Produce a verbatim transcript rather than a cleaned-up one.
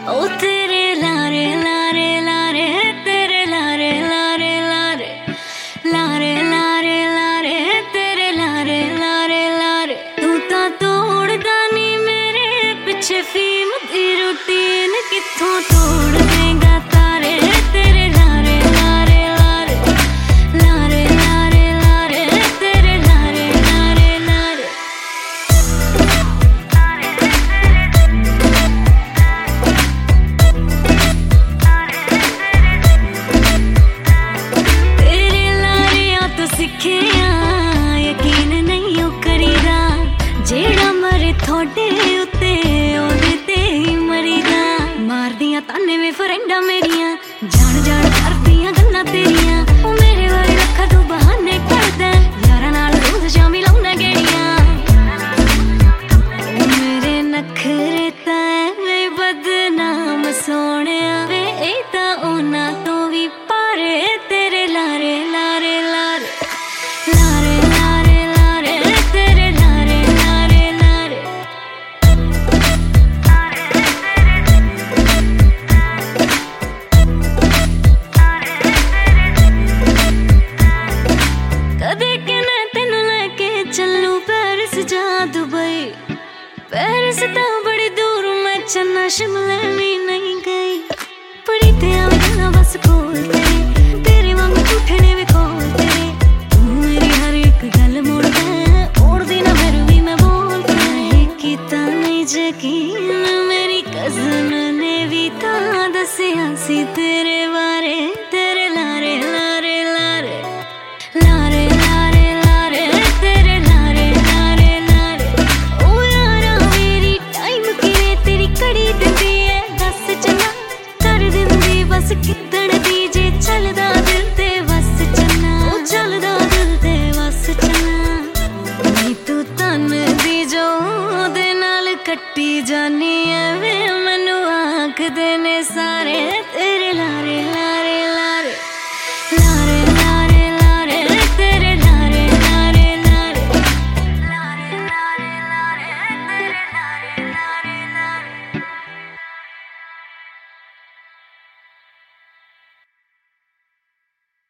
ओ तेरे लारे लारे लारे तेरे लारे लारे लारे लारे लारे लारे तेरे लारे लारे लारे तू ता तोड़दा नी मेरे पिछे फीम दी रूटीन कित्थों तोड़ देगा तारे तेरे लारे लारे लारे लारे लारे लारे तेरे लारे लारे लारे तेरे लारियां तो सिखे यकीन नहीं ओ करीदा जेड़ा मरे थोड़े उत्ते ओदे ते ही मरीदा मार दियां ताने में फ्रेंडा मेरियां जान जान कर दियां गल्लां तेरियां ओ मेरे बारे रखा तू बहाने करदा यारां नाल रोज शामी लाउना गेड़ियां ओ मेरे नखरे तां ऐवें बदनाम सोहणिया वे ए तां ओना तो भी पारे तेरे लारे लारे लारे लारे लारे लारे तेरे लारे लारे लारे कदे कहना तेनू लेके चलूं पेरिस जा दुबई पेरिस तां बड़ी दूर मैं चन्ना शिमला भी नहीं गई बड़ी ते आवे गल्लां बस कोल तेरे तेरे वांगू उठने वे कोल तेरे तू मेरी हर एक गल मोड़दा ओड़दी ना फिर भी मैं बोलदा है कीता नहीं यकीन मेरी कज़न ने भी तां दस्सिया सी तेरे बारे तेरे लारे लारे लारे लारे लारे लारे तेरे लारे लारे लारे ओ यारा मेरी टाइम किने तेरी कड़ी दिंदी है दस चन्ना कर दिंदी बस किदण दी जे चलदा दिल ते बस चन्ना ओ चलदा दिल ते बस चन्ना नी तू तन दी जो दे नाल कट्टी जानी ऐ वे मैनू आखदे ने सारे ते